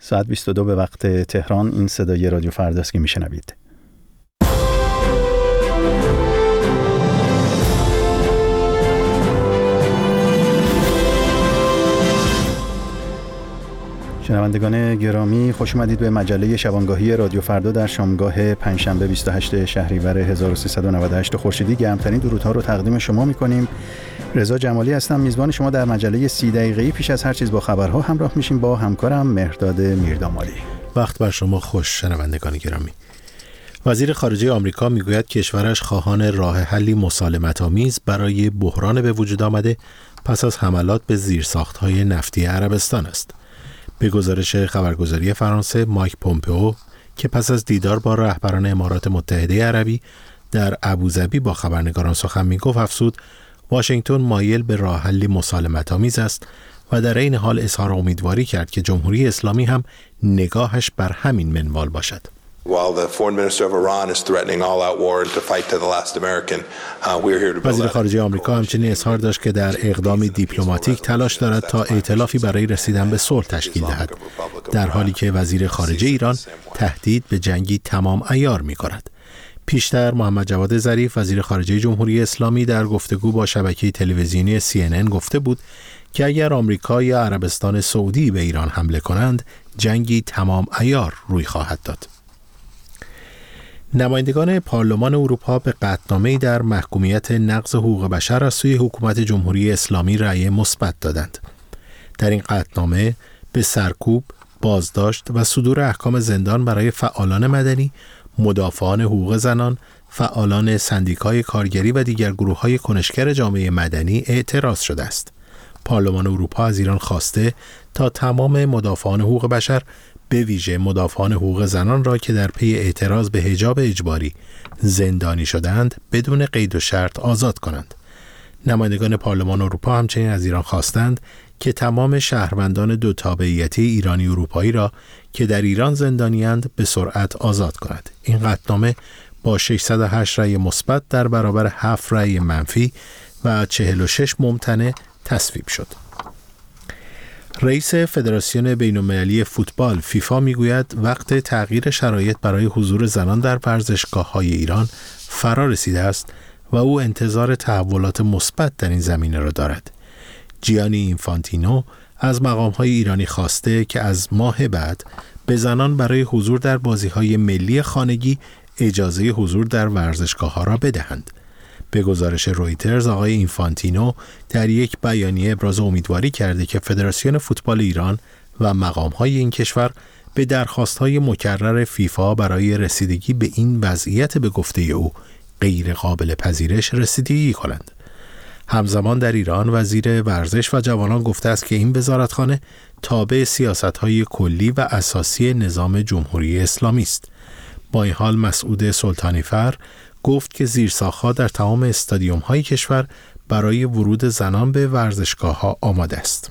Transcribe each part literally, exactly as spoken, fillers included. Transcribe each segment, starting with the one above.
ساعت بیست و دو به وقت تهران. این صدای رادیو فرداست که میشنوید. شنوندگان گرامی، خوش اومدید به مجله شبانگاهی رادیو فردا در شامگاه پنجشنبه بیست و هشتم شهریور هزار و سیصد و نود و هشت خورشیدی. گرمترین درودها رو تقدیم شما می‌کنیم. رضا جمالی هستم، میزبان شما در مجله سی دقیقه‌ای. پیش از هر چیز با خبرها همراه میشیم با همکارم مهرداد میردامالی. وقت بر شما خوش شنوندگان گرامی. وزیر خارجه آمریکا میگوید کشورش خواهان راه حلی مسالمت‌آمیز برای بحران به وجود آمده پس از حملات به زیرساخت‌های نفتی عربستان است. به گزارش خبرگزاری فرانسه، مایک پومپئو که پس از دیدار با رهبران امارات متحده عربی در ابوظبی با خبرنگاران سخن میگفت، افزود واشنگتن مایل به راه حلی مسالمت‌آمیز است و در این حال اظهار امیدواری کرد که جمهوری اسلامی هم نگاهش بر همین منوال باشد. وزیر خارجه آمریکا همچنین اظهار داشت که در اقدامی دیپلماتیک تلاش دارد تا ائتلافی برای رسیدن به صلح تشکیل دهد، در حالی که وزیر خارجه ایران تهدید به جنگی تمام عیار می‌کند. پیشتر محمد جواد ظریف وزیر خارجه جمهوری اسلامی در گفتگو با شبکه تلویزیونی سی ان ان گفته بود که اگر آمریکا یا عربستان سعودی به ایران حمله کنند، جنگی تمام عیار روی خواهد داد. نمایندگان پارلمان اروپا به قطعنامه‌ای در محکومیت نقض حقوق بشر از سوی حکومت جمهوری اسلامی رأی مثبت دادند. در این قطعنامه به سرکوب، بازداشت و صدور احکام زندان برای فعالان مدنی، مدافعان حقوق زنان، فعالان سندیکای کارگری و دیگر گروه‌های کنشگر جامعه مدنی اعتراض شده است. پارلمان اروپا از ایران خواسته تا تمام مدافعان حقوق بشر، به ویژه مدافعان حقوق زنان را که در پی اعتراض به حجاب اجباری زندانی شدند، بدون قید و شرط آزاد کنند. نمایندگان پارلمان اروپا همچنین از ایران خواستند که تمام شهروندان دو تابعیتی ایرانی اروپایی را که در ایران زندانی‌اند به سرعت آزاد کند. این قطعنامه با ششصد و هشت رأی مثبت در برابر هفت رأی منفی و چهل و شش ممتنع تصویب شد. رئیس فدراسیون بین‌المللی فوتبال فیفا میگوید وقت تغییر شرایط برای حضور زنان در ورزشگاه‌های ایران فرا رسیده است و او انتظار تحولات مثبت در این زمینه را دارد. جیانی اینفانتینو از مقام‌های ایرانی خواسته که از ماه بعد به زنان برای حضور در بازی‌های ملی خانگی اجازه حضور در ورزشگاه‌ها را بدهند. به گزارش رویترز، آقای اینفانتینو در یک بیانیه ابراز امیدواری کرده که فدراسیون فوتبال ایران و مقام‌های این کشور به درخواست‌های مکرر فیفا برای رسیدگی به این وضعیت به گفته او غیر قابل پذیرش رسیدگی کنند. همزمان در ایران وزیر ورزش و جوانان گفته است که این وزارتخانه تابع سیاست‌های کلی و اساسی نظام جمهوری اسلامی است. با این حال مسعود سلطانی‌فر گفت که زیرساخت‌ها در تمام استادیوم‌های کشور برای ورود زنان به ورزشگاه‌ها آماده است.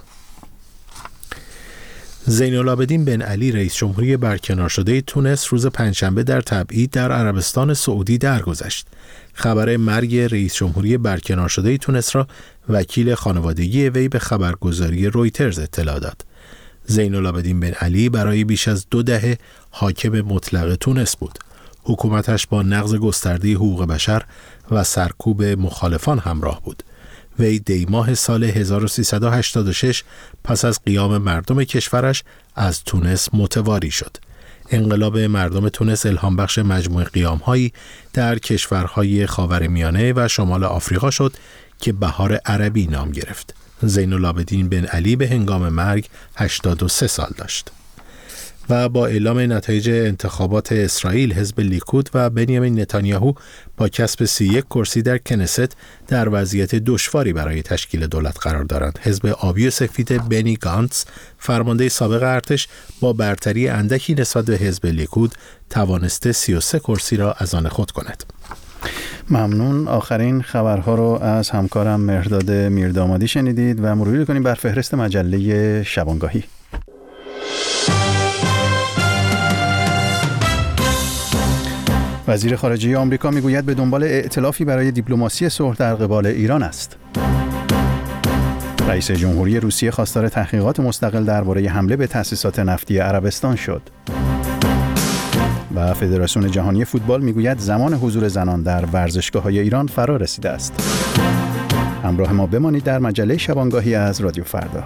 زین‌العابدین بن علی رئیس جمهوری برکنار شده تونس روز پنجشنبه در تبعید در عربستان سعودی درگذشت. خبر مرگ رئیس جمهوری برکنار شده تونس را وکیل خانوادگی وی به خبرگزاری رویترز اطلاع داد. زین‌العابدین بن علی برای بیش از دو دهه حاکم مطلق تونس بود. حکومتش با نقض گسترده حقوق بشر و سرکوب مخالفان همراه بود. وی دی ماه سال هزار و سیصد و هشتاد و شش پس از قیام مردم کشورش از تونس متواری شد. انقلاب مردم تونس الهام بخش مجموع قیام‌هایی در کشورهای خاورمیانه و شمال آفریقا شد که بهار عربی نام گرفت. زین‌العابدین بن علی به هنگام مرگ هشتاد و سه سال داشت. و با اعلام نتایج انتخابات اسرائیل، حزب لیکود و بنیامین نتانیاهو با کسب سی و یک کرسی در کنست در وضعیت دشواری برای تشکیل دولت قرار دارند. حزب آبی و سفید بنی گانتس، فرمانده سابق ارتش، با برتری اندکی نسبت به حزب لیکود توانسته سی و سه کرسی را از آن خود کند. ممنون. آخرین خبرها رو از همکارم مهرداد میردامادی شنیدید و مرور کنیم بر فهرست مجله شبانگاهی. وزیر خارجه آمریکا میگوید به دنبال ائتلافی برای دیپلماسی صلح در قبال ایران است. رئیس جمهوری روسیه خواستار تحقیقات مستقل درباره حمله به تأسیسات نفتی عربستان شد. و فدراسیون جهانی فوتبال میگوید زمان حضور زنان در ورزشگاه‌های ایران فرا رسیده است. همراه ما بمانید در مجله شبانگاهی از رادیو فردا.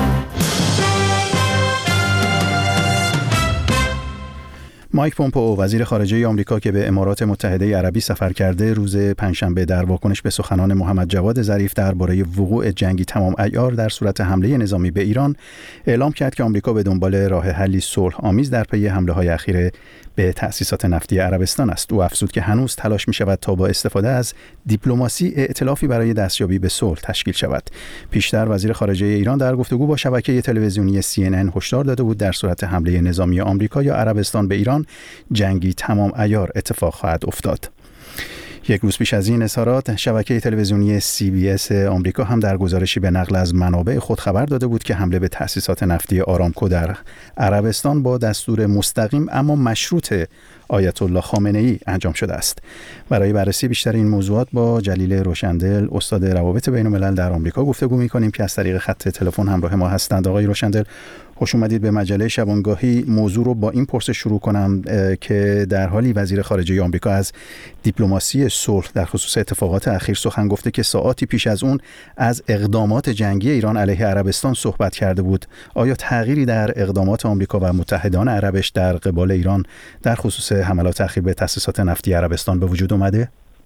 مایک پومپئو وزیر خارجه آمریکا که به امارات متحده عربی سفر کرده روز پنجشنبه در واکنش به سخنان محمد جواد ظریف درباره وقوع جنگی تمام عیار در صورت حمله نظامی به ایران اعلام کرد که آمریکا به دنبال راه حلی صلح آمیز در پی حمله‌های اخیر به تأسیسات نفتی عربستان است. او افزود که هنوز تلاش می شود تا با استفاده از دیپلماسی ائتلافی برای دستیابی به صلح تشکیل شود. پیشتر وزیر خارجه ایران در گفتگو با شبکه تلویزیونی سی ان ان هشدار داده بود در صورت حمله نظامی آمریکا یا عربستان به ایران جنگی تمام عیار اتفاق خواهد افتاد. یک روز پیش از این اظهارات شبکه تلویزیونی سی بی اس آمریکا هم در گزارشی به نقل از منابع خود خبر داده بود که حمله به تأسیسات نفتی آرامکو در عربستان با دستور مستقیم اما مشروط آیت الله خامنه ای انجام شده است. برای بررسی بیشتر این موضوعات با جلیل روشندل استاد روابط بین الملل در آمریکا گفتگو می‌کنیم که از طریق خط تلفن همراه ما هستند. آقای روشندل خوش اومدید به مجله شبانگاهی. موضوع رو با این پرسش شروع کنم که در حالی وزیر خارجه آمریکا از دیپلماسی صلح در خصوص اتفاقات اخیر سخن گفته که ساعاتی پیش از اون از اقدامات جنگی ایران علیه عربستان صحبت کرده بود. آیا تغییری در اقدامات آمریکا و متحدان عربش در قبال ایران در خصوص حملات اخیر به تأسیسات نفتی عربستان به وجود اومده؟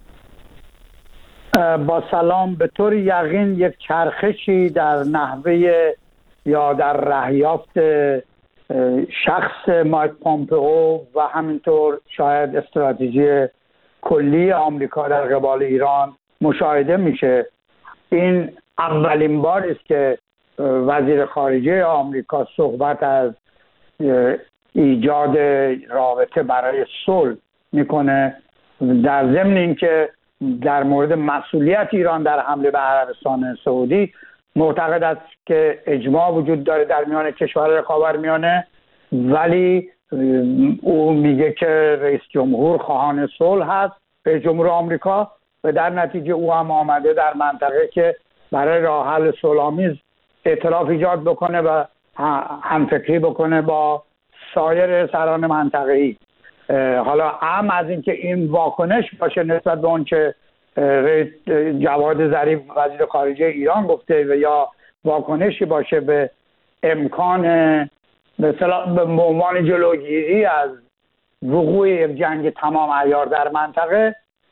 با سلام. به طور یقین یک چرخشی در نحوه یا در رهیافت شخص مایک پومپئو و همینطور شاید استراتژی کلی آمریکا در قبال ایران مشاهده میشه. این اولین بار است که وزیر خارجه آمریکا صحبت از ایجاد رابطه برای صلح میکنه، در ضمن اینکه در مورد مسئولیت ایران در حمله به عربستان سعودی معتقد است که اجماع وجود داره در میان کشورهای خاورمیانه، ولی او میگه که رئیس جمهور خواهان صلح هست، رئیس جمهور آمریکا، و در نتیجه او هم آمده در منطقه که برای راه حل صلح‌آمیز ائتلاف ایجاد بکنه و همفکری بکنه با سایر سران منطقه‌ای. حالا هم از اینکه این واکنش باشه نسبت به اون که جواد ظریف وزیر خارجه ایران گفته و یا واکنشی باشه به امکان مثلا به عنوان جلوگیری از وقوع یک جنگ تمام عیار در منطقه،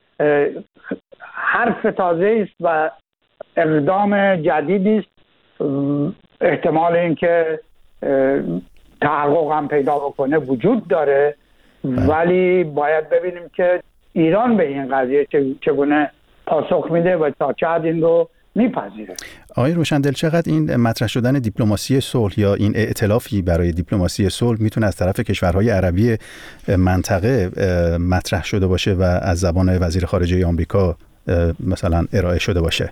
حرف تازه است و اقدام جدیدی است. احتمال اینکه تحقق هم پیدا بکنه وجود داره، ولی باید ببینیم که ایران به این قضیه چگونه پاسخ میده و تا چه حد این رو میپذیره. آقای روشندل، چقدر این مطرح شدن دیپلماسی صلح یا این ائتلافی برای دیپلماسی صلح میتونه از طرف کشورهای عربی منطقه مطرح شده باشه و از زبان وزیر خارجه آمریکا مثلا ارائه شده باشه؟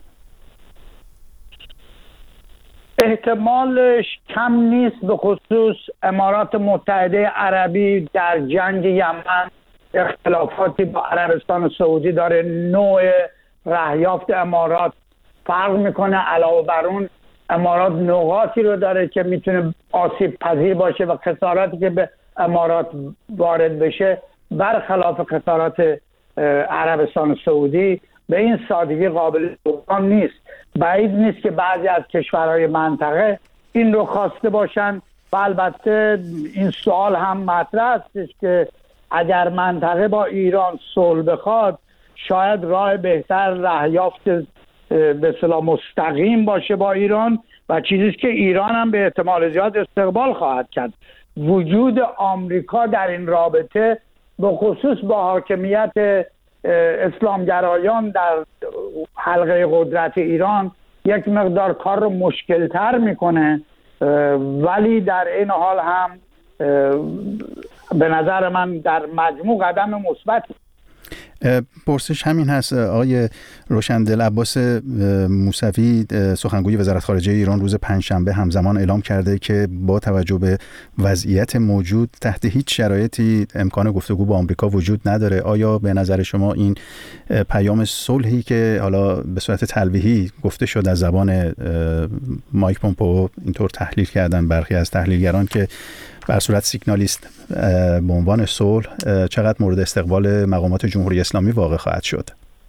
احتمالش کم نیست، به خصوص امارات متحده عربی در جنگ یمن اختلافاتی با عربستان سعودی داره. نوع رهیافت امارات فرق میکنه. علاوه بر اون امارات نقاطی رو داره که میتونه آسیب پذیر باشه و خساراتی که به امارات وارد بشه برخلاف خسارات عربستان سعودی به این سادگی قابل جبران نیست. بعید نیست که بعضی از کشورهای منطقه این رو خواسته باشن و البته این سوال هم مطرح است که اگر منطقه با ایران صلح بخواد شاید راه بهتر رهیافت به اصطلاح مستقیم باشه با ایران و چیزی که ایران هم به احتمال زیاد استقبال خواهد کرد. وجود آمریکا در این رابطه به خصوص با حاکمیت اسلامگرایان در حلقه قدرت ایران یک مقدار کار رو مشکل‌تر میکنه، ولی در این حال هم به نظر من در مجموع قدم مثبت. پرسش همین هست. آقای روشندل، عباس موسوی سخنگوی وزارت خارجه ایران روز پنجشنبه همزمان اعلام کرده که با توجه به وضعیت موجود تحت هیچ شرایطی امکان گفتگو با آمریکا وجود نداره. آیا به نظر شما این پیام صلحی که حالا به صورت تلویحی گفته شد از زبان مایک پومپئو، اینطور تحلیل کردن برخی از تحلیلگران که بر صورت سیگنالیست به عنوان صلح، چقدر مورد استقبال مقامات جمهوری اسلامی واقع خواهد شد؟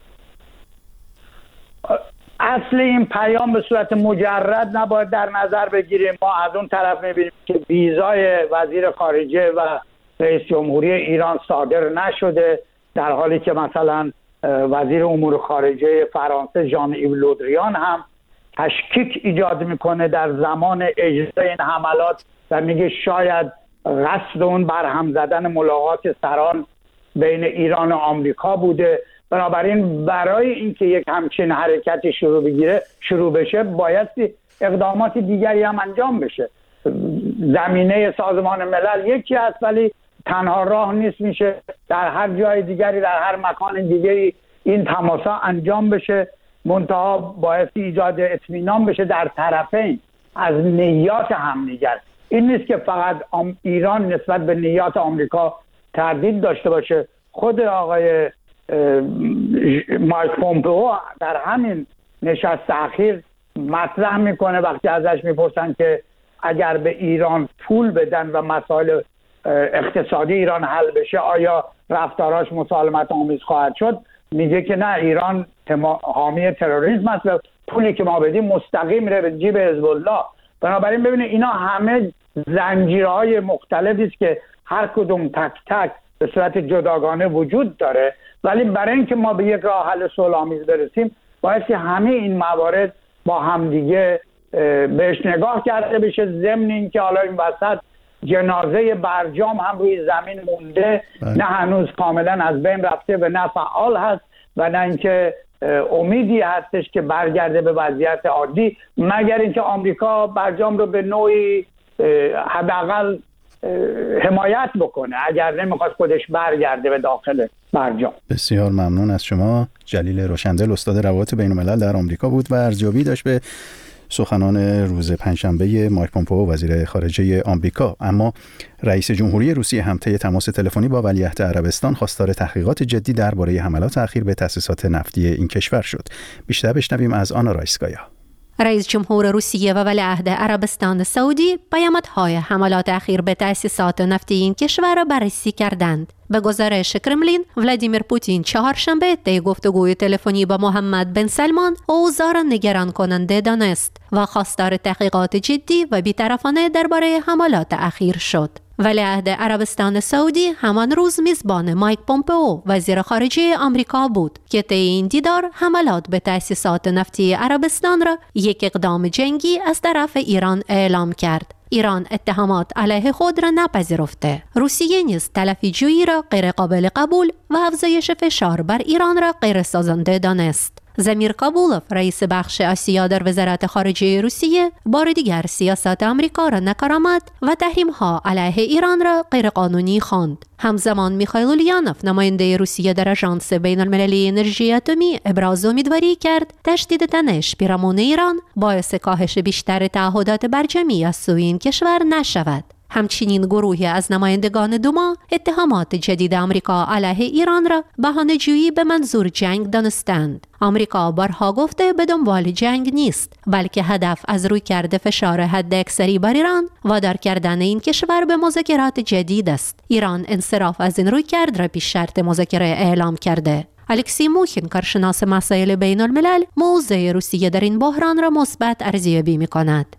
اصل این پیام به صورت مجرد نباید در نظر بگیریم. ما از اون طرف میبینیم که ویزای وزیر خارجه و رئیس جمهوری ایران صادر نشده، در حالی که مثلا وزیر امور خارجه فرانسه ژان ایو لودریان هم تشکیک ایجاد میکنه در زمان اجرای این حملات و میگه شاید قصد اون برهم زدن ملاقات سران بین ایران و آمریکا بوده. بنابراین برای اینکه یک همچین حرکتی شروع بگیره شروع بشه بایستی اقدامات دیگری هم انجام بشه. زمینه سازمان ملل یکی است، ولی تنها راه نیست. میشه در هر جای دیگری، در هر مکان دیگری این تماسا انجام بشه، منتها بایستی ایجاد اطمینان بشه در طرفین از نیات همدیگر. این نیست که فقط ایران نسبت به نیات آمریکا تردید داشته باشه. خود آقای مایک پومپئو در همین نشست اخیر مطرح میکنه وقتی ازش میپرسن که اگر به ایران پول بدن و مسائل اقتصادی ایران حل بشه آیا رفتاراش مسالمت آمیز خواهد شد، میگه که نه، ایران حامی تروریسم است و پولی که ما بدیم مستقیم میره به جیب حزب الله. بنابراین ببینید اینا همه زنجیرهای مختلفی است که هر کدوم تک تک به صورت جداگانه وجود داره، ولی برای اینکه ما به یک راه حل صلح‌آمیز برسیم باید همه این موارد با همدیگه بهش نگاه کرده بشه. ضمن اینکه حالا این وسط جنازه برجام هم روی زمین مونده، نه هنوز کاملا از بین رفته و نه فعال هست و نه اینکه امیدی هستش که برگرده به وضعیت عادی، مگر اینکه آمریکا برجام رو به نوعی حداقل حمایت بکنه اگر نمیخواد خودش برگرده به داخل برجام. بسیار ممنون از شما. جلیل روشندل، استاد روابط بین الملل در آمریکا بود و ارزیابی داشت به سخنان روز پنجشنبه مایک پومپئو وزیر خارجه آمریکا. اما رئیس جمهوری روسیه هم طی تماس تلفنی با ولیعهد عربستان خواستار تحقیقات جدی درباره حملات اخیر به تأسیسات نفتی این کشور شد. بیشتر بشنویم از آنا رایسکایا. رئیس جمهور روسیه و ولیعهد عربستان سعودی پیامدهای حملات اخیر به تأسیسات نفتی این کشور را بررسی کردند. به گزارش کرملین، ولادیمیر پوتین چهارشنبه طی گفتگوی تلفنی با محمد بن سلمان اوضاع را نگران کننده دانست و خواستار تحقیقات جدی و بی‌طرفانه درباره حملات اخیر شد. ولیعهد عربستان سعودی همان روز میزبان مایک پومپئو وزیر خارجه آمریکا بود که طی این دیدار حملات به تأسیسات نفتی عربستان را یک اقدام جنگی از طرف ایران اعلام کرد. ایران اتهامات علیه خود را نپذیرفته. روسیه نیز تلفی جویی را غیر قابل قبول و افزایش فشار بر ایران را غیر سازنده دانست. زمیر کابولوف، رئیس بخش آسیا در وزارت خارجه روسیه، بار دیگر سیاست آمریکا را نکارآمد و تحریم‌ها علیه ایران را غیرقانونی خواند. همزمان میخائیل اولیانوف، نماینده روسیه در آژانس بین‌المللی انرژی اتمی، ابراز امیدواری کرد تشدید تنش پیرامون ایران باعث کاهش بیشتر تعهدات برجامی از سوی این کشور نشود. همچنین گروهی از نمایندگان دوما اتهامات جدید آمریکا علیه ایران را بهانه‌جویی به منظور جنگ دانستند. آمریکا بارها گفته به دنبال جنگ نیست، بلکه هدف از رویکرد فشار حداکثری بر ایران وادار کردن این کشور به مذاکرات جدید است. ایران انصراف از این رویکرد را پیش شرط مذاکره اعلام کرده. الکسی موخین، کارشناس مسائل بین الملل، موضع روسیه در این بحران را مثبت ارزیابی می‌کند.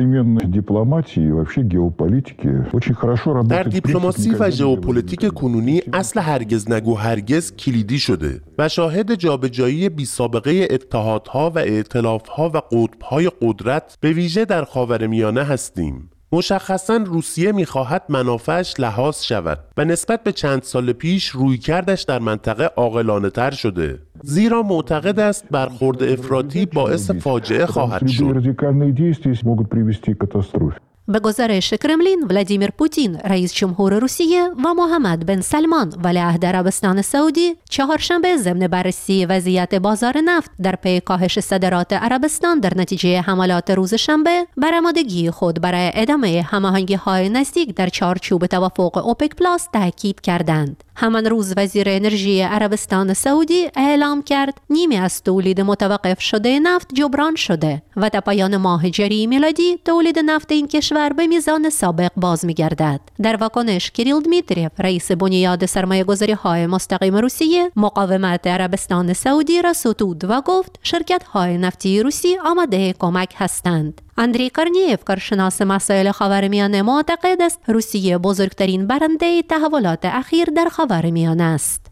در دیپلماسی و ژئوپلیتیک کنونی اصل هرگز نگو هرگز کلیدی شده و شاهد جابجایی بی‌سابقه اتحادها و ائتلافها و قطب‌های قدرت به ویژه در خاورمیانه هستیم. مشخصاً روسیه می‌خواهد منافعش لحاظ شود و نسبت به چند سال پیش رویکردش در منطقه عاقلانه‌تر شده، زیرا معتقد است برخورد افراطی باعث فاجعه خواهد شد. به گزارش کرملین، ولادیمیر پوتین رئیس جمهور روسیه و محمد بن سلمان ولیعهد عربستان سعودی چهارشنبه ضمن بررسی وضعیت بازار نفت در پی کاهش صادرات عربستان در نتیجه حملات روز شنبه بر آمادگی خود برای ادامه هماهنگی‌های نزدیک در چارچوب توافق اوپک پلاس تاکید کردند. همان روز وزیر انرژی عربستان سعودی اعلام کرد نیمی از تولید متوقف شده نفت جبران شده و تا پایان ماه جاری میلادی تولید نفت این کشور به میزان سابق باز می‌گردد. در واکنش کریل دمیتریف رئیس بنیاد سرمایه‌گذاری‌های مستقیم روسیه مقاومت عربستان سعودی را ستود و گفت شرکت‌های نفتی روسی آماده کمک هستند. اندری کارنیف، کارشناس مسائل خاورمیانه، معتقد است روسیه بزرگترین برنده تحولات اخیر در خاورمیانه است.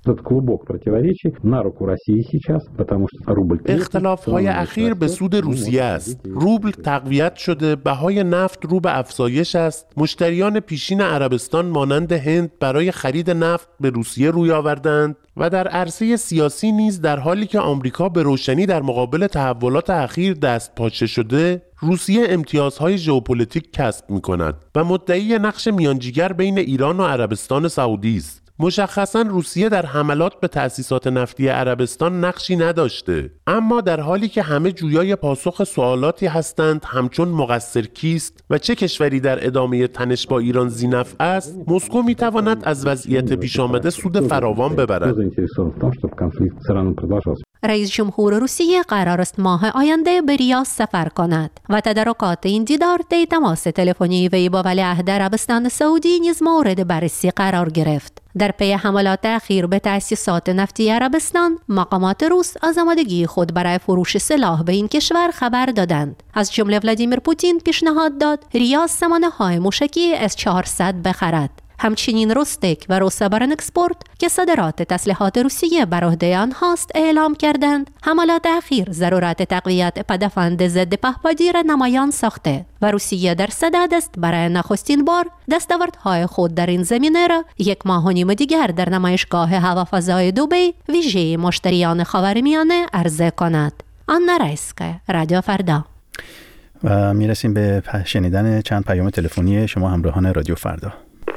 اختلاف‌های اخیر به سود روسیه است. روبل تقویت شده، بهای نفت رو به افزایش است. مشتریان پیشین عربستان مانند هند برای خرید نفت به روسیه روی آوردند و در عرصه سیاسی نیز در حالی که آمریکا به روشنی در مقابل تحولات اخیر دست پاچه شده، روسیه امتیازهای ژئوپلیتیک کسب می‌کند و مدعی نقش میانجیگر بین ایران و عربستان سعودی است. مشخصاً روسیه در حملات به تأسیسات نفتی عربستان نقشی نداشته، اما در حالی که همه جویای پاسخ سوالاتی هستند همچون مقصر کیست و چه کشوری در ادامه تنش با ایران ذی‌نفع است، مسکو می‌تواند از وضعیت پیش آمده سود فراوان ببرد. رئیس جمهور روسیه قرار است ماه آینده به ریاض سفر کند و تدارکات این دیدار طی تماس تلفنی وی با ولیعهد عربستان سعودی نیز مورد بررسی قرار گرفت. در پی حملات اخیر به تأسیسات نفتی عربستان، مقامات روس از آمادگی خود برای فروش سلاح به این کشور خبر دادند. از جمله ولادیمیر پوتین پیشنهاد داد ریاض سامانه‌های موشکی اس چهارصد بخرد. همچنین روستک و روسابرن اکسپورت که صادرات تسلیحات روسیه بر عهده آنهاست اعلام کردند حملات اخیر ضرورت تقویت پدافند ضد پهپادی را نمایان ساخته و روسیه در صدد است برای نخستین بار دستاوردهای خود در این زمینه را یک ماه و نیم دیگر در نمایشگاه هوافضای دبی ویژه مشتریان خاورمیانه عرضه کند. آنا رایسکا، رادیو فردا. و میرسیم به شنیدن چند پیام تلفنی شما همراهان رادیو فردا.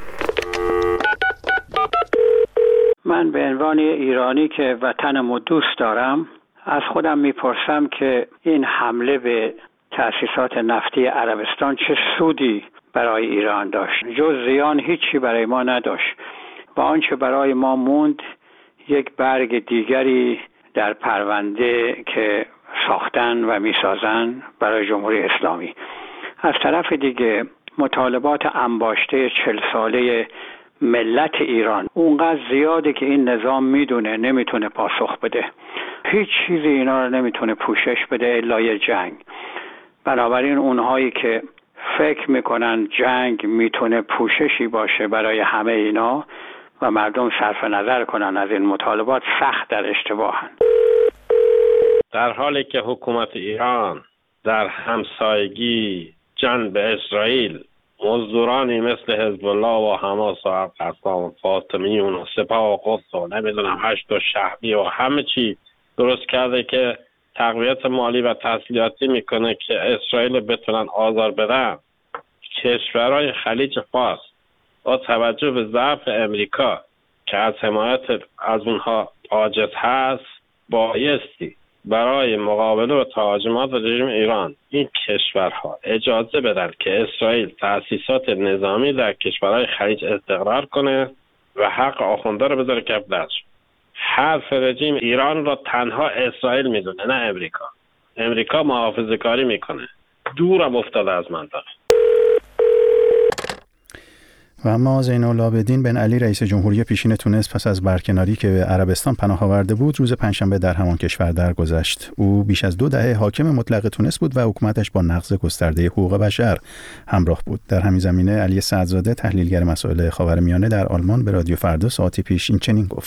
من به عنوان ایرانی که وطنمو دوست دارم از خودم میپرسم که این حمله به تأسیسات نفتی عربستان چه سودی برای ایران داشت؟ جز زیان هیچی برای ما نداشت و آنچه برای ما موند یک برگ دیگری در پرونده که ساختن و میسازن برای جمهوری اسلامی. از طرف دیگه مطالبات انباشته چل ساله ملت ایران اونقدر زیاده که این نظام میدونه نمیتونه پاسخ بده. هیچ چیزی اینا رو نمیتونه پوشش بده الا یه جنگ. بنابراین اونهایی که فکر میکنن جنگ میتونه پوششی باشه برای همه اینا و مردم صرف نظر کنن از این مطالبات سخت در اشتباهن. در حالی که حکومت ایران در همسایگی جنگ به اسرائیل مزدورانی مثل حزب الله و حماس و قسام فاطمیون و سپاه و قدس و نمیدونم هشت و شهبی و همه چی درست کرده که تقویت مالی و تسلیحاتی میکنه که اسرائیل بتونن آزار بدن. کشورهای خلیج فارس با توجه به ضعف امریکا که از حمایت از اونها عاجز هست بایستی برای مقابله با تهاجمات رژیم ایران این کشورها اجازه بدن که اسرائیل تأسیسات نظامی در کشورهای خلیج استقرار کنه و حق آخونده رو بذاره کف دستش. حرف رژیم ایران را تنها اسرائیل میدونه نه امریکا. امریکا محافظه کاری میکنه، دورم افتاده از منطقه. و اما زین العابدین بن علی رئیس جمهوری پیشین تونس پس از برکناری که به عربستان پناه آورده بود روز پنجشنبه در همان کشور درگذشت. او بیش از دو دهه حاکم مطلق تونس بود و حکومتش با نقض گسترده حقوق بشر همراه بود. در همین زمینه علی سعدزاده تحلیلگر مسائل خاورمیانه در آلمان به رادیو فردا ساعتی پیش این چنین گفت: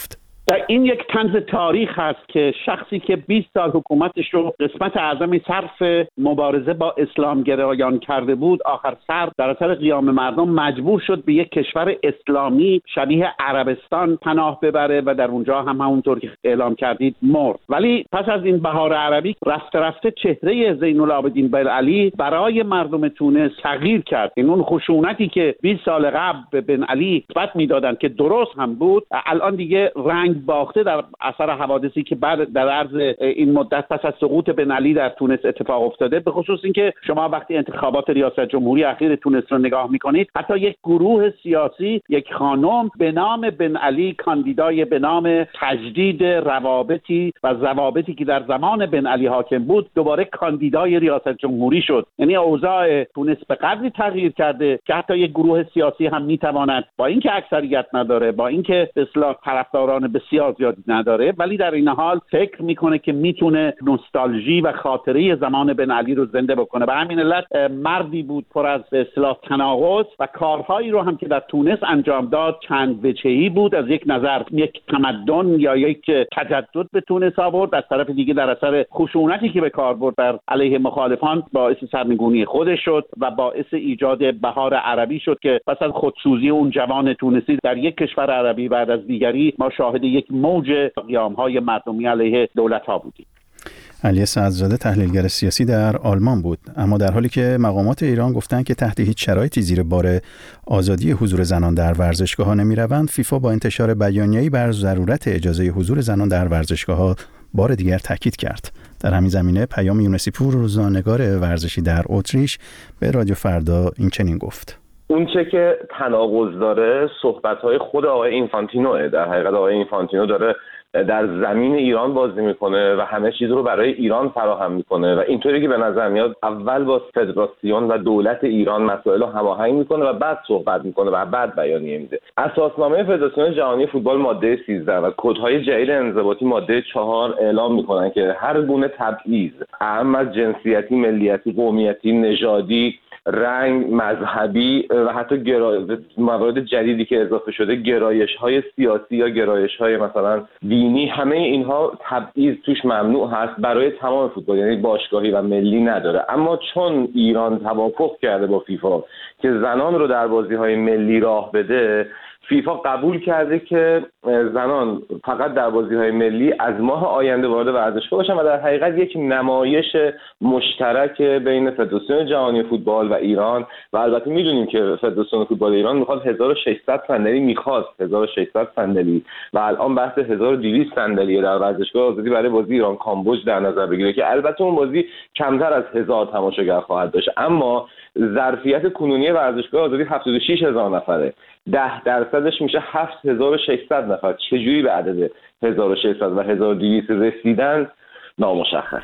این یک طنز تاریخ هست که شخصی که بیست سال حکومتش رو قسمت اعظمی صرف مبارزه با اسلامگرایان کرده بود، آخر سر در اثر قیام مردم مجبور شد به یک کشور اسلامی شبیه عربستان پناه ببره و در اونجا هم همونطور که اعلام کردید مرد. ولی پس از این بهار عربی رفته رفته چهره زین العابدین بن علی برای مردم تونس تغییر کرد. این اون خشونتی که بیست سال قبل به بن علی نسبت میدادن که درست هم بود، الان دیگه رنگ باخته در اثر حوادثی که بعد در عرض این مدت پس از سقوط بن علی در تونس اتفاق افتاده. به خصوص اینکه شما وقتی انتخابات ریاست جمهوری اخیر تونس رو نگاه میکنید، حتی یک گروه سیاسی، یک خانم به نام بن علی، کاندیدای به نام تجدید روابطی و ضوابطی که در زمان بن علی حاکم بود، دوباره کاندیدای ریاست جمهوری شد. یعنی اوضاع تونس به قدری تغییر کرده که حتی یک گروه سیاسی هم میتواند با اینکه اکثریت نداره، با اینکه به اصطلاح طرفداران بسیار زیادی نداره، ولی در این حال فکر میکنه که میتونه نوستالژی و خاطره زمان بن علی رو زنده بکنه. به همین علت مردی بود پر از به اصطلاح تناقض و کارهایی رو هم که در تونس انجام داد چند وجهی بود. از یک نظر یک تمدن یا یک تجدد به تونس آورد، از طرف دیگه در اثر خشونتی که به کار برد بر علیه مخالفان باعث سرنگونی خودش شد و باعث ایجاد بهار عربی شد که پس از خودسوزی اون جوان تونسی در یک کشور عربی بعد از دیگری ما شاهد یک موج قیام‌های مردمی علیه دولت‌ها بودیم. علی سعدزاده تحلیلگر سیاسی در آلمان بود. اما در حالی که مقامات ایران گفتند که تحت هیچ شرایطی زیر بار آزادی حضور زنان در ورزشگاه‌ها نمی‌روند، فیفا با انتشار بیانیه‌ای بر ضرورت اجازه حضور زنان در ورزشگاه‌ها بار دیگر تاکید کرد. در همین زمینه پیام یونسی پور، روزنامه‌نگار ورزشی در اتریش، به رادیو فردا این چنین گفت: اون چه که تناقض داره صحبت‌های خود آقای اینفانتینوه. در حقیقت آقای اینفانتینو داره در زمین ایران بازی میکنه و همه چیز رو برای ایران فراهم میکنه و اینطوری که به نظر میاد اول با فدراسیون و دولت ایران مسائل رو هماهنگ میکنه و بعد صحبت میکنه و بعد بیانیه میده. اساسنامه فدراسیون جهانی فوتبال ماده سیزده و کدهای جدید انضباطی ماده چهار اعلام میکنن که هر گونه تبعیض، اعم از جنسیتی، ملیتی، قومیتی، نژادی، رنگ، مذهبی و حتی گرا... موارد جدیدی که اضافه شده، گرایش‌های سیاسی یا گرایش‌های مثلا دینی، همه اینها تبعیض توش ممنوع هست برای تمام فوتبال، یعنی باشگاهی و ملی نداره. اما چون ایران توافق کرده با فیفا که زنان رو در بازی‌های ملی راه بده، فیفا قبول کرده که زنان فقط در بازی‌های ملی از ماه آینده وارد ورزشگاه باشن و در حقیقت یک نمایش مشترک بین فدراسیون جهانی فوتبال و ایران. و البته میدونیم که فدراسیون فوتبال ایران میخواد هزار و ششصد صندلی میخواست هزار و ششصد صندلی و الان بحث هزار و دویست صندلی در ورزشگاه آزادی برای بازی ایران کامبوج در نظر بگیره که البته اون بازی کمتر از هزار تماشاگر خواهد داشت، اما ظرفیت کنونی ورزشگاه آزادی هفتاد و شش هزار نفره. ده درصدش میشه هفت هزار و ششصد نفر. چجوری به عدد هزار و ششصد و هزار و دویست رسیدن نامشخصه.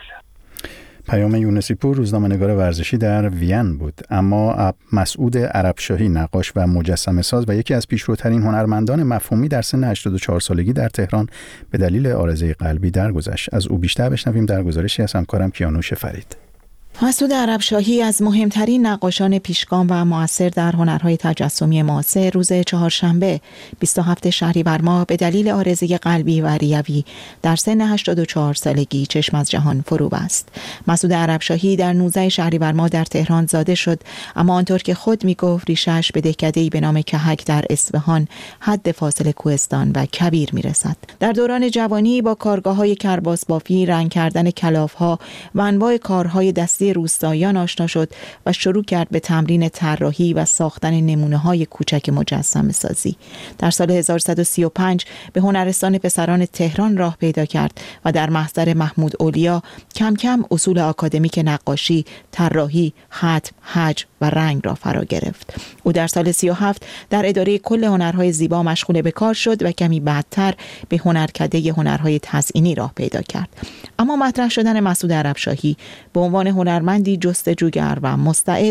پیام یونسی پور، روزنامه‌نگار ورزشی در وین بود. اما مسعود عربشاهی، نقاش و مجسمه ساز و یکی از پیشروترین هنرمندان مفهومی در سن هشتاد و چهار سالگی در تهران به دلیل عارضه قلبی درگذشت. از او بیشتر بشنویم در گزارشی از همکارم کیانوش فرید. مسعود عربشاهی از مهمترین نقاشان پیشگام و مؤثر در هنرهای تجسمی معاصر روز چهارشنبه بیست و هفتم شهریور ماه به دلیل عارضه قلبی و ریوی در سن هشتاد و چهار سالگی چشم از جهان فرو بست. مسعود عربشاهی در نوزده شهریور ماه در تهران زاده شد، اما آنطور که خود میگفت ریشش به دهکده‌ای به نام کهک در اصفهان حد فاصل کوهستان و کویر میرسد. در دوران جوانی با کارگاه‌های کرباس بافی، رنگ کردن کلاف‌ها و انواع کارهای دستی روستاییان آشنا شد و شروع کرد به تمرین طراحی و ساختن نمونه‌های کوچک مجسمه سازی. در سال هزار و صد و سی و پنج به هنرستان پسران تهران راه پیدا کرد و در محضر محمود اولیا کم کم اصول آکادمیک نقاشی، طراحی، ختم، حجم و رنگ را فرا گرفت. او در سال سی و هفت در اداره کل هنرهای زیبا مشغول به کار شد و کمی بعدتر به هنرکده هنرهای تزئینی راه پیدا کرد. اما مطرح شدن مسعود عربشاهی به عنوان هنرمندی جستجوگر و مستعد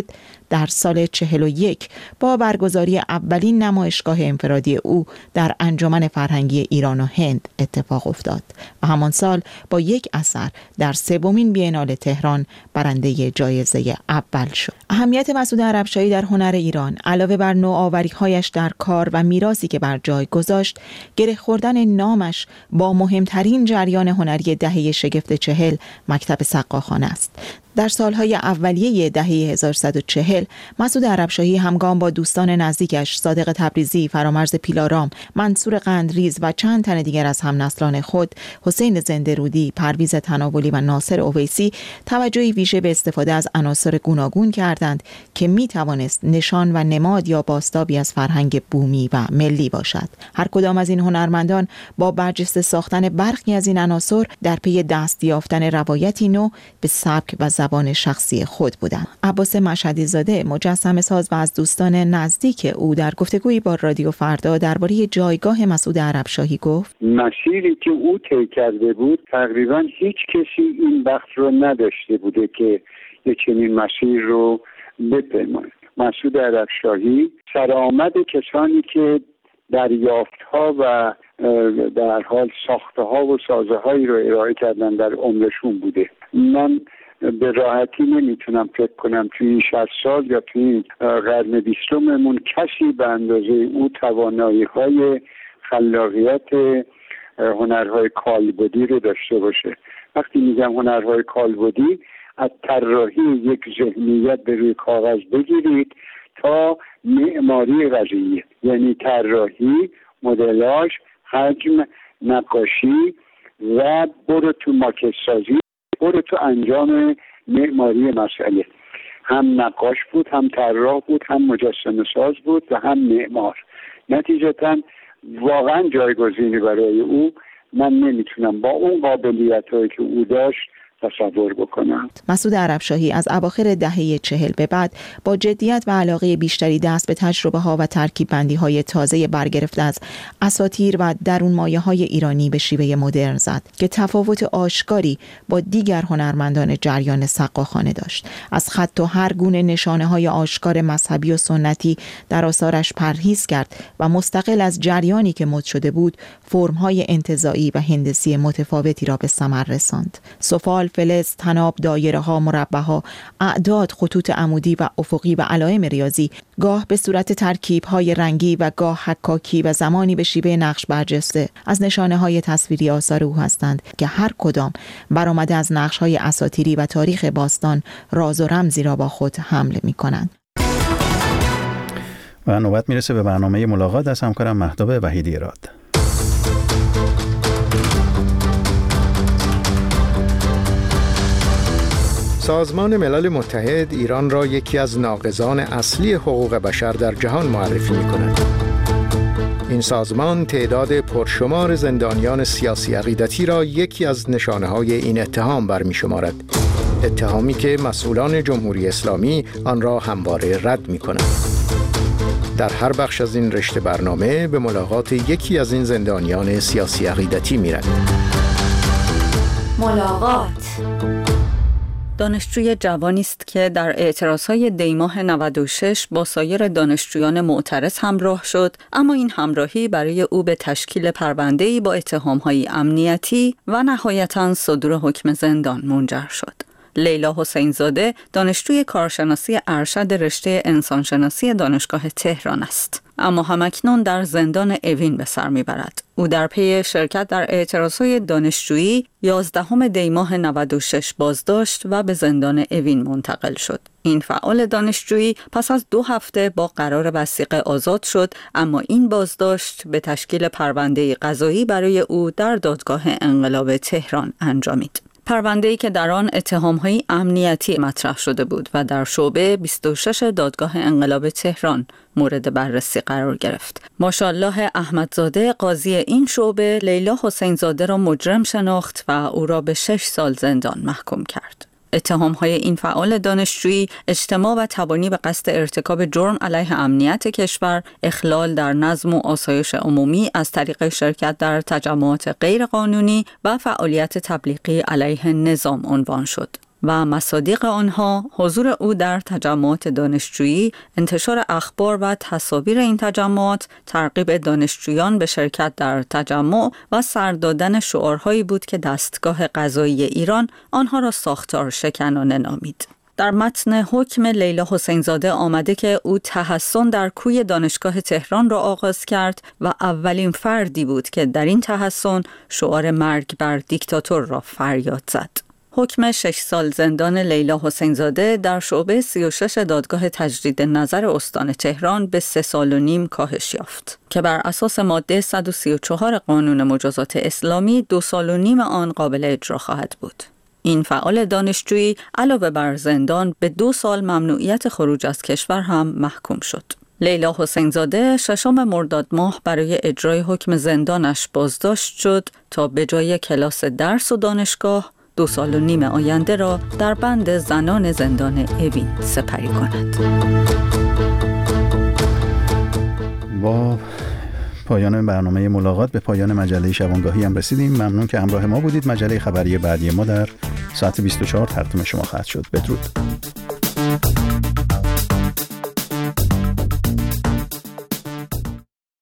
در سال چهل و یک با برگزاری اولین نمایشگاه انفرادی او در انجمن فرهنگی ایران و هند اتفاق افتاد و همان سال با یک اثر در سومین بیennale تهران برنده جایزه اول شد. اهمیت مسعود عربشاهی در هنر ایران علاوه بر نوآوری‌هایش در کار و میراثی که بر جای گذاشت، گره خوردن نامش با مهمترین جریان هنری دهه شگفت چهل مکتب سقاخانه است. در سالهای اولیه دهه هزار و صد و چهل مسعود عربشاهی همگام با دوستان نزدیکش صادق تبریزی، فرامرز پیلارام، منصور قندریز و چند تن دیگر از همنسلان خود، حسین زنده‌رودی، پرویز تناولی و ناصر اویسی توجهی ویژه به استفاده از عناصر گوناگون کردند که می توانست نشان و نماد یا بازتابی از فرهنگ بومی و ملی باشد. هر کدام از این هنرمندان با برجسته ساختن برخی از این عناصر در پی دست یافتن روایتی نو به سبک و زبان شخصی خود بودند. عباس مشهدی زاده، مجسمه ساز و از دوستان نزدیک او، در گفتگویی با رادیو فردا درباره جایگاه مسعود عربشاهی گفت: مسیری که او طی کرده بود تقریبا هیچ کسی این بخت رو نداشته بوده که یک چنین مسیر رو بپیماید. مسعود عربشاهی سرآمد کسانی که دریافت‌ها و در حال ساخته‌ها و سازه‌هایی رو ارائه کردن در عمرشون بوده. من به راحتی نمیتونم فکر کنم توی این شصت سال یا توی این قرن بیستممون کسی به اندازه او توانایی‌های خلاقیت هنرهای کالبدی رو داشته باشه. وقتی میگم هنرهای کالبدی، از طراحی یک ذهنیت به روی کاغذ بگیرید تا معماری قضیه، یعنی طراحی، مدلاژ، حجم، نقاشی و برو تو ماکت سازی، برو تو انجام معماری مسئله. هم نقاش بود، هم طراح بود، هم مجسمه ساز بود و هم معمار. نتیجتاً واقعا جایگزینی برای او من نمیتونم با اون قابلیت‌هایی که او داشت تصور بکنم. مسعود عربشاهی از اواخر دهه چهل به بعد با جدیت و علاقه بیشتری دست به تجربه ها و ترکیب بندی های تازه برگرفته از اساطیر و درون مایه های ایرانی به شیوه مدرن زد که تفاوت آشکاری با دیگر هنرمندان جریان سقاخانه داشت. از خط و هر گونه نشانه های آشکار مذهبی و سنتی در آثارش پرهیز کرد و مستقل از جریانی که مد شده بود، فرم های انتزاعی و هندسی متفاوتی را به ثمر رساند. سفال، فلز، تناب، دایره ها، مربع ها، اعداد، خطوط عمودی و افقی و علائم ریاضی، گاه به صورت ترکیب های رنگی و گاه حکاکی و زمانی به شیوه نقش برجسته، از نشانه های تصویری آثار او هستند که هر کدام برآمده از نقش های اساطیری و تاریخ باستان راز و رمزی را با خود حمل می کنند. و نوبت میرسه به برنامه ملاقات از همکارم مهتاب وحیدی راد. سازمان ملل متحد ایران را یکی از ناقضان اصلی حقوق بشر در جهان معرفی می‌کند. این سازمان تعداد پرشمار زندانیان سیاسی عقیدتی را یکی از نشانه‌های این اتهام برمی‌شمارد. اتهامی که مسئولان جمهوری اسلامی آن را همواره رد می‌کنند. در هر بخش از این رشته برنامه به ملاقات یکی از این زندانیان سیاسی عقیدتی می‌رویم. ملاقات دانشجوی جوانی است که در اعتراضهای دیماه نود و شش با سایر دانشجویان معترض همراه شد، اما این همراهی برای او به تشکیل پرونده‌ای با اتهام‌های امنیتی و نهایتاً صدور حکم زندان منجر شد. لیلا حسین زاده دانشجوی کارشناسی ارشد رشته انسانشناسی دانشگاه تهران است، اما همکنون در زندان اوین به سر میبرد. او در پی شرکت در اعتراضهای دانشجویی یازدهم دی ماه نود و شش بازداشت و به زندان اوین منتقل شد. این فعال دانشجویی پس از دو هفته با قرار وثیقه آزاد شد، اما این بازداشت به تشکیل پرونده قضایی برای او در دادگاه انقلاب تهران انجامید. پرونده‌ای که در آن اتهام‌های امنیتی مطرح شده بود و در شعبه بیست و شش دادگاه انقلاب تهران مورد بررسی قرار گرفت. ماشاءالله احمدزاده قاضی این شعبه لیلا حسین زاده را مجرم شناخت و او را به شش سال زندان محکوم کرد. اتهام‌های این فعال دانشجویی اجتماع و تبانی به قصد ارتکاب جرم علیه امنیت کشور، اخلال در نظم و آسایش عمومی از طریق شرکت در تجمعات غیرقانونی و فعالیت تبلیغی علیه نظام عنوان شد. و مصادیق آنها حضور او در تجمعات دانشجویی، انتشار اخبار و تصاویر این تجمعات، ترغیب دانشجویان به شرکت در تجمع و سر دادن شعارهایی بود که دستگاه قضایی ایران آنها را ساختار شکنانه نامید. در متن حکم لیلا حسین زاده آمده که او تحصن در کوی دانشگاه تهران را آغاز کرد و اولین فردی بود که در این تحصن شعار مرگ بر دیکتاتور را فریاد زد. حکم شش سال زندان لیلا حسین زاده در شعبه سی و شش دادگاه تجدید نظر استان تهران به سه سال و نیم کاهش یافت که بر اساس ماده صد و سی و چهار قانون مجازات اسلامی دو سال و نیم آن قابل اجرا خواهد بود. این فعال دانشجویی علاوه بر زندان به دو سال ممنوعیت خروج از کشور هم محکوم شد. لیلا حسین زاده ششم مرداد ماه برای اجرای حکم زندانش بازداشت شد تا به جای کلاس درس و دانشگاه دو سال و نیم آینده را در بند زنان زندان اوین سپری کند. با پایان برنامه ملاقات به پایان مجله شبانگاهی هم رسیدیم. ممنون که همراه ما بودید. مجله خبری بعدی ما در ساعت بیست و چهار تقدیم شما خواهد شد. بدرود.